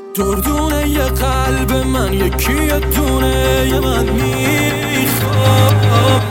دردونه یه قلب من، یکی یه دونه یه من میخوام.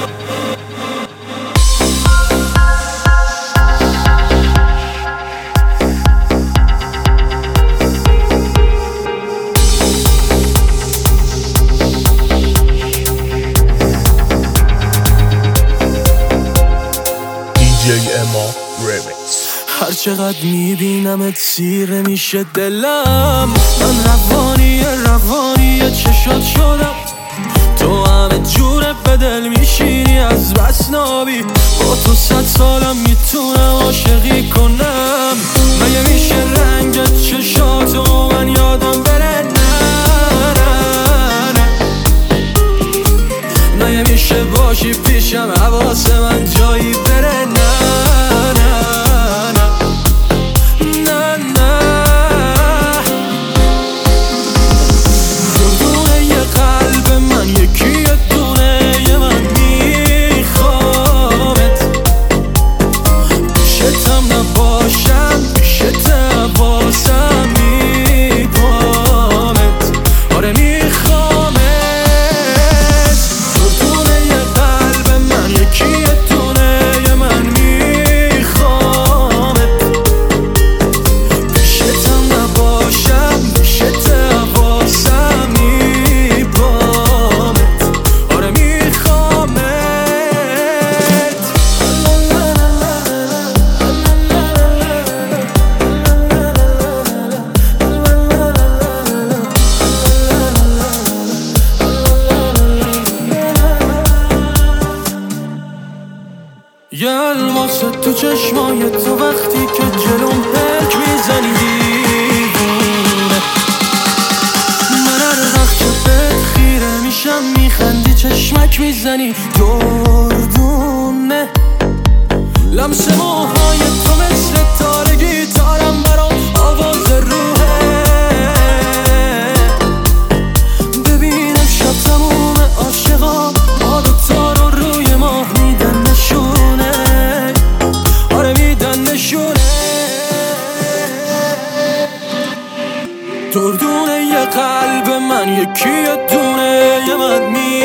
هر چقدر میبینمت سیره میشه دلم. من روانی چشات شدم، تو همه جوره به دل میشینی از بس نابی. با تو 100 سالم میتونم عاشقی کنم. مگه میشه رنگت چشاتو من یادم بره؟ نه مگه میشه باشی پیشم حواس من جایی بره؟ یه الماسه تو چشمای تو وقتی که جلوم پک میزنی دیوونه. من هر وقت که بهت خیره میشم میخندی چشمک میزنی دردونه. لمس موهای تو مثل تار گیتارم برام آواز روحه. ببینم شب تموم عاشقا با دوتا رو روی ماه میدن نشونه. آره میدن نشونه. دردونه یه قلب من، یکی یه دونه یه من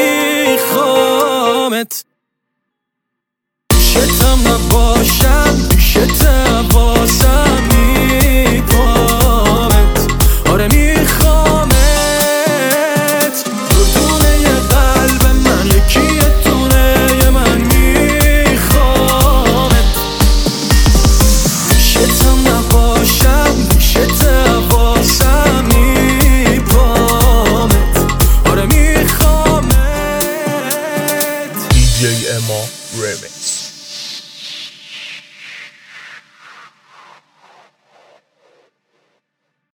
میخوامت. پیشتم نباشم پیشت حواسم میپامت. آره میخوامت. دردونه یه قلب من، یکی یه دونه یه من میخوامت. پیشتم نباشم پیشت حواسم میپامت. آره میخوامت. DJ Emma Remix.